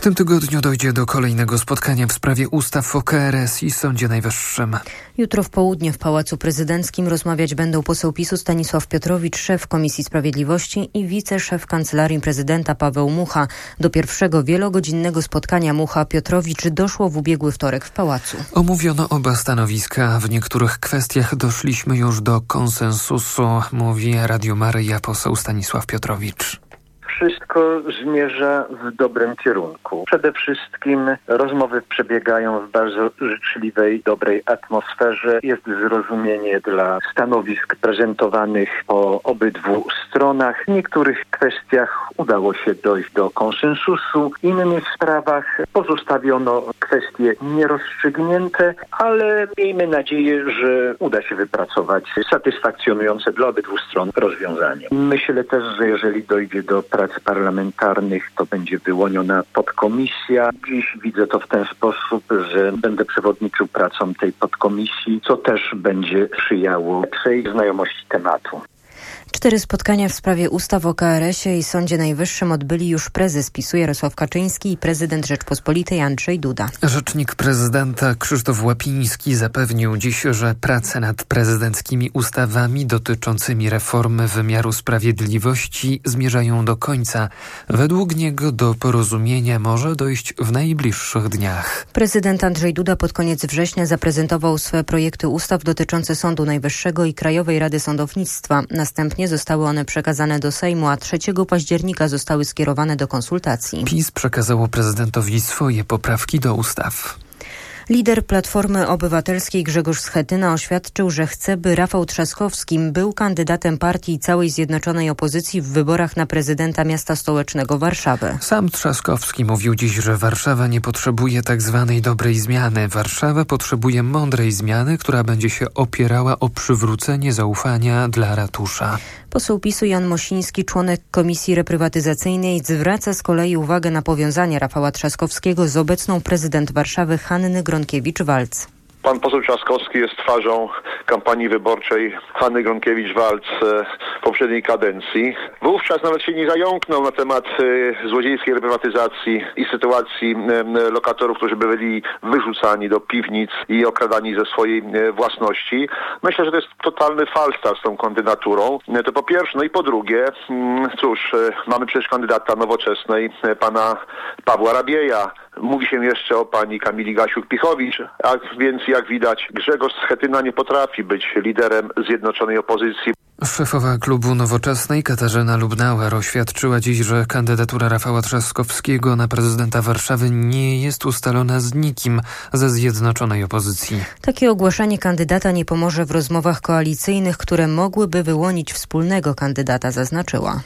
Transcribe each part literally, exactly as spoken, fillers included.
tym tygodniu dojdzie do kolejnego spotkania w sprawie ustaw o K R S i Sądzie Najwyższym. Jutro w południe w Pałacu Prezydenckim rozmawiać będą poseł PiS-u Stanisław Piotrowicz, szef Komisji Sprawiedliwości i wiceszef Kancelarii Prezydenta Paweł Mucha. Do pierwszego wielogodzinnego spotkania Mucha-Piotrowicz doszło w ubiegły wtorek w Pałacu. Omówiono oba stanowiska. W niektórych kwestiach doszliśmy już do konsensusu, mówi Radiu Maryja poseł Stanisław Piotrowicz. Wszystko zmierza w dobrym kierunku. Przede wszystkim rozmowy przebiegają w bardzo życzliwej, dobrej atmosferze. Jest zrozumienie dla stanowisk prezentowanych po obydwu stronach. W niektórych kwestiach udało się dojść do konsensusu. W innych sprawach pozostawiono kwestie nierozstrzygnięte, ale miejmy nadzieję, że uda się wypracować satysfakcjonujące dla obydwu stron rozwiązanie. Myślę też, że jeżeli dojdzie do prac parlamentarnych, to będzie wyłoniona podkomisja. Dziś widzę to w ten sposób, że będę przewodniczył pracom tej podkomisji, co też będzie sprzyjało lepszej znajomości tematu. Cztery spotkania w sprawie ustaw o K R S ie i Sądzie Najwyższym odbyli już prezes PiS-u Jarosław Kaczyński i prezydent Rzeczpospolitej Andrzej Duda. Rzecznik prezydenta Krzysztof Łapiński zapewnił dziś, że prace nad prezydenckimi ustawami dotyczącymi reformy wymiaru sprawiedliwości zmierzają do końca. Według niego do porozumienia może dojść w najbliższych dniach. Prezydent Andrzej Duda pod koniec września zaprezentował swe projekty ustaw dotyczące Sądu Najwyższego i Krajowej Rady Sądownictwa. Następnie zostały one przekazane do Sejmu, a trzeciego października zostały skierowane do konsultacji. PiS przekazało prezydentowi swoje poprawki do ustaw. Lider Platformy Obywatelskiej Grzegorz Schetyna oświadczył, że chce, by Rafał Trzaskowski był kandydatem partii i całej zjednoczonej opozycji w wyborach na prezydenta miasta stołecznego Warszawy. Sam Trzaskowski mówił dziś, że Warszawa nie potrzebuje tak zwanej dobrej zmiany. Warszawa potrzebuje mądrej zmiany, która będzie się opierała o przywrócenie zaufania dla ratusza. Poseł PiS-u Jan Mosiński, członek Komisji Reprywatyzacyjnej, zwraca z kolei uwagę na powiązanie Rafała Trzaskowskiego z obecną prezydent Warszawy Hanny Gronkiewicz-Waltz. Pan poseł Trzaskowski jest twarzą kampanii wyborczej Hanny Gronkiewicz-Waltz w poprzedniej kadencji. Wówczas nawet się nie zająknął na temat złodziejskiej reprywatyzacji i sytuacji lokatorów, którzy byli wyrzucani do piwnic i okradani ze swojej własności. Myślę, że to jest totalny falstart z tą kandydaturą. To po pierwsze. No i po drugie, cóż, mamy przecież kandydata Nowoczesnej, pana Pawła Rabieja. Mówi się jeszcze o pani Kamili Gasiuk-Pichowicz, a więc jak widać Grzegorz Schetyna nie potrafi być liderem zjednoczonej opozycji. Szefowa klubu Nowoczesnej Katarzyna Lubnauer oświadczyła dziś, że kandydatura Rafała Trzaskowskiego na prezydenta Warszawy nie jest ustalona z nikim ze zjednoczonej opozycji. Takie ogłaszanie kandydata nie pomoże w rozmowach koalicyjnych, które mogłyby wyłonić wspólnego kandydata, zaznaczyła.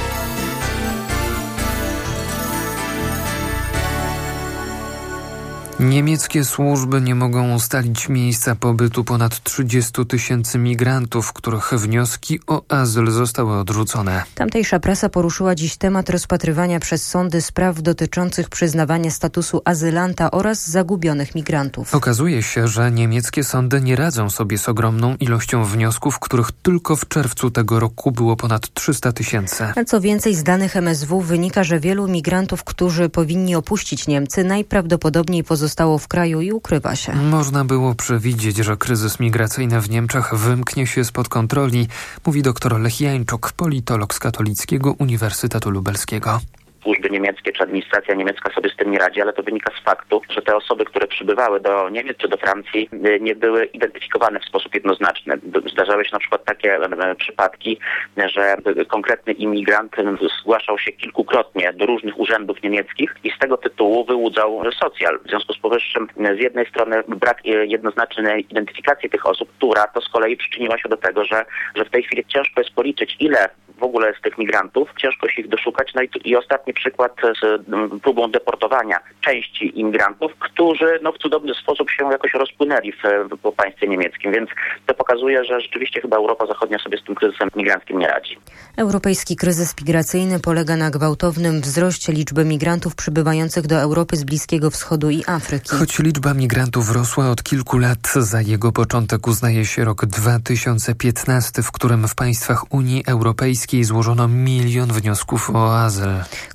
Niemieckie służby nie mogą ustalić miejsca pobytu ponad trzydziestu tysięcy migrantów, których wnioski o azyl zostały odrzucone. Tamtejsza prasa poruszyła dziś temat rozpatrywania przez sądy spraw dotyczących przyznawania statusu azylanta oraz zagubionych migrantów. Okazuje się, że niemieckie sądy nie radzą sobie z ogromną ilością wniosków, których tylko w czerwcu tego roku było ponad trzysta tysięcy. A co więcej, z danych M S W wynika, że wielu migrantów, którzy powinni opuścić Niemcy, najprawdopodobniej pozostało w kraju i ukrywa się. Można było przewidzieć, że kryzys migracyjny w Niemczech wymknie się spod kontroli, mówi dr Lech Jańczuk, politolog z Katolickiego Uniwersytetu Lubelskiego. Służby niemieckie czy administracja niemiecka sobie z tym nie radzi, ale to wynika z faktu, że te osoby, które przybywały do Niemiec czy do Francji, nie były identyfikowane w sposób jednoznaczny. Zdarzały się na przykład takie przypadki, że konkretny imigrant zgłaszał się kilkukrotnie do różnych urzędów niemieckich i z tego tytułu wyłudzał socjal. W związku z powyższym z jednej strony brak jednoznacznej identyfikacji tych osób, która to z kolei przyczyniła się do tego, że, że w tej chwili ciężko jest policzyć, ile w ogóle jest tych migrantów, ciężko się ich doszukać. No i, i ostatni przykład z próbą deportowania części imigrantów, którzy no, w cudowny sposób się jakoś rozpłynęli w, w państwie niemieckim, więc to pokazuje, że rzeczywiście chyba Europa Zachodnia sobie z tym kryzysem migranckim nie radzi. Europejski kryzys migracyjny polega na gwałtownym wzroście liczby migrantów przybywających do Europy z Bliskiego Wschodu i Afryki. Choć liczba migrantów rosła od kilku lat, za jego początek uznaje się rok dwa tysiące piętnasty, w którym w państwach Unii Europejskiej złożono milion wniosków o azyl.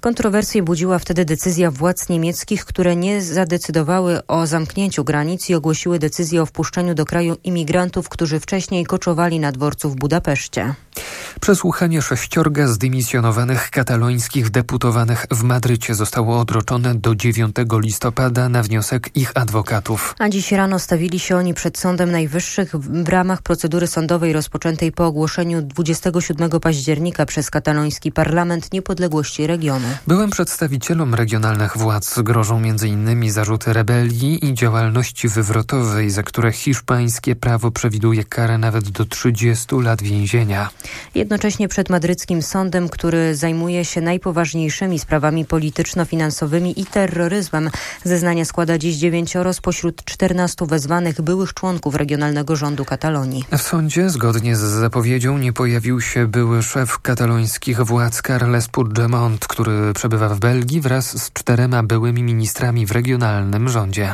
Kontrowersje budziła wtedy decyzja władz niemieckich, które nie zadecydowały o zamknięciu granic i ogłosiły decyzję o wpuszczeniu do kraju imigrantów, którzy wcześniej koczowali na dworcu w Budapeszcie. Przesłuchanie sześciorga zdymisjonowanych katalońskich deputowanych w Madrycie zostało odroczone do dziewiątego listopada na wniosek ich adwokatów. A dziś rano stawili się oni przed Sądem Najwyższych w ramach procedury sądowej rozpoczętej po ogłoszeniu dwudziestego siódmego października przez kataloński parlament niepodległości regionu. Byłym przedstawicielom regionalnych władz grożą między innymi zarzuty rebelii i działalności wywrotowej, za które hiszpańskie prawo przewiduje karę nawet do trzydziestu lat więzienia. Jednocześnie przed madryckim sądem, który zajmuje się najpoważniejszymi sprawami polityczno-finansowymi i terroryzmem, zeznania składa dziś dziewięcioro spośród czternastu wezwanych byłych członków regionalnego rządu Katalonii. W sądzie, zgodnie z zapowiedzią, nie pojawił się były szef katalońskich władz Carles Puigdemont, który przebywa w Belgii wraz z czterema byłymi ministrami w regionalnym rządzie.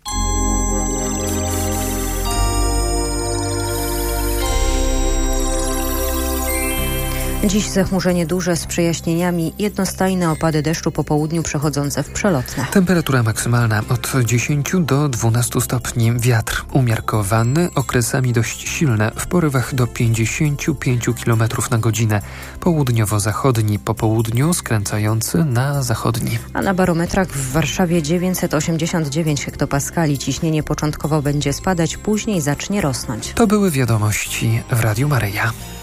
Dziś zachmurzenie duże z przejaśnieniami, jednostajne opady deszczu po południu przechodzące w przelotne. Temperatura maksymalna od dziesięciu do dwunastu stopni. Wiatr umiarkowany, okresami dość silny, w porywach do pięćdziesięciu pięciu kilometrów na godzinę. Południowo-zachodni, po południu skręcający na zachodni. A na barometrach w Warszawie dziewięćset osiemdziesiąt dziewięć hektopaskali. Ciśnienie początkowo będzie spadać, później zacznie rosnąć. To były wiadomości w Radiu Maryja.